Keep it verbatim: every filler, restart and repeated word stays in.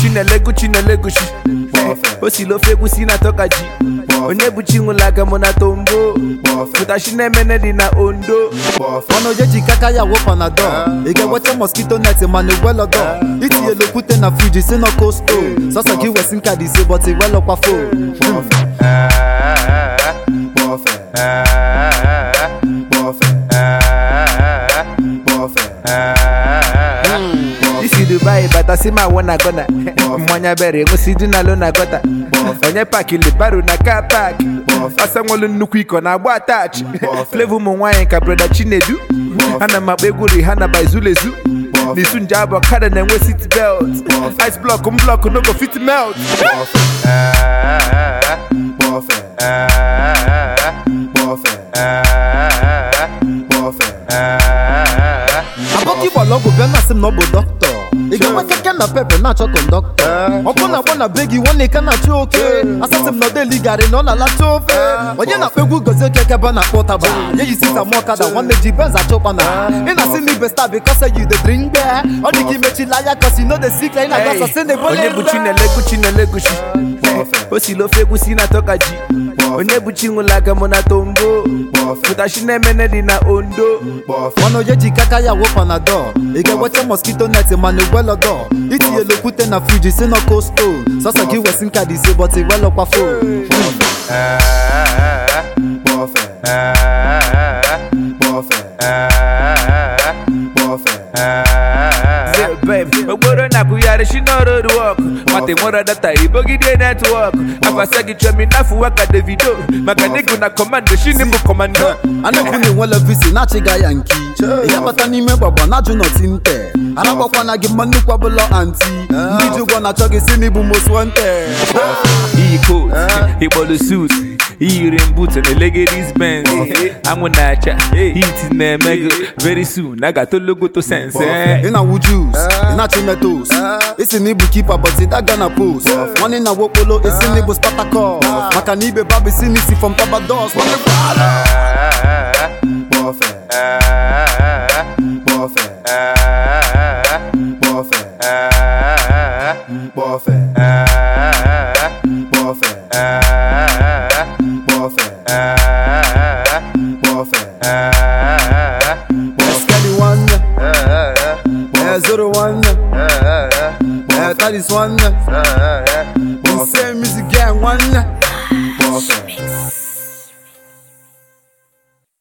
chinelegu chinelegushi osilo fegu sina toka ji onye buchi nwulaga mona tombo mutashi nemene di na ondo ono yeji kaka ya wo panadol ige weche mosquito net manu well odo iti yelo pute na fridge say no costo sasa gi wesin card say but e well okwa fo This is Dubai, but I see my one agona. Mwanya bere, musi dina lona gota. Onye paki le baru na car park. Asa ngolo nukwiko na wa touch. Flavor mo wine ka brother Chinedu. Hana mabeguri hana by Zulezu. Nisun jabo kada na we seat belt. Ice block um block no go fit melt. Aboki bologo be na sim no bo doctor. Ige wa keke na pepe na cho conductor. Opo na bona begi one ka na cho okay. Asasim no dey ligare no na la chofe. Onye na pegu goze keke ba na portable. Ye you sit am kada one meji benz a chopa na. Ina see me best because say you dey drink beer. Only ki mechi liar cause you know the secret ina gas say ne bole. Onye buchi nelegu chinelegushi osilo fegu sina toka ji onye buchi nwulaga mona tombo mutashi nemene di na ondo ono yeji kaka ya wo panadol ige weche mosquito net manu well odo iti yelo pute na fridge say no costo sasa gi wesin card say but e well okwa fo Ogboro na kuyare she no road walk mate mora data ibogide network afasagi chemi nafu waka Davido makaniku na commando she ni commando anekuni wala visi na chiga yanki ya bata ni me baba na ju not inte arabakwa na gi manu kwa bolo anti ndiju gwa na chogi sini bu most wanted he coat he bolo suit he rain boots and the ladies Benz I'm gonna chat heat na mega very soon I got to logo to sense ina wujus ina tomatoes isi ni bu keeper but that gonna post one in a wopolo isi ni bu Spartacus maka ni be baby see me see from Tabados one the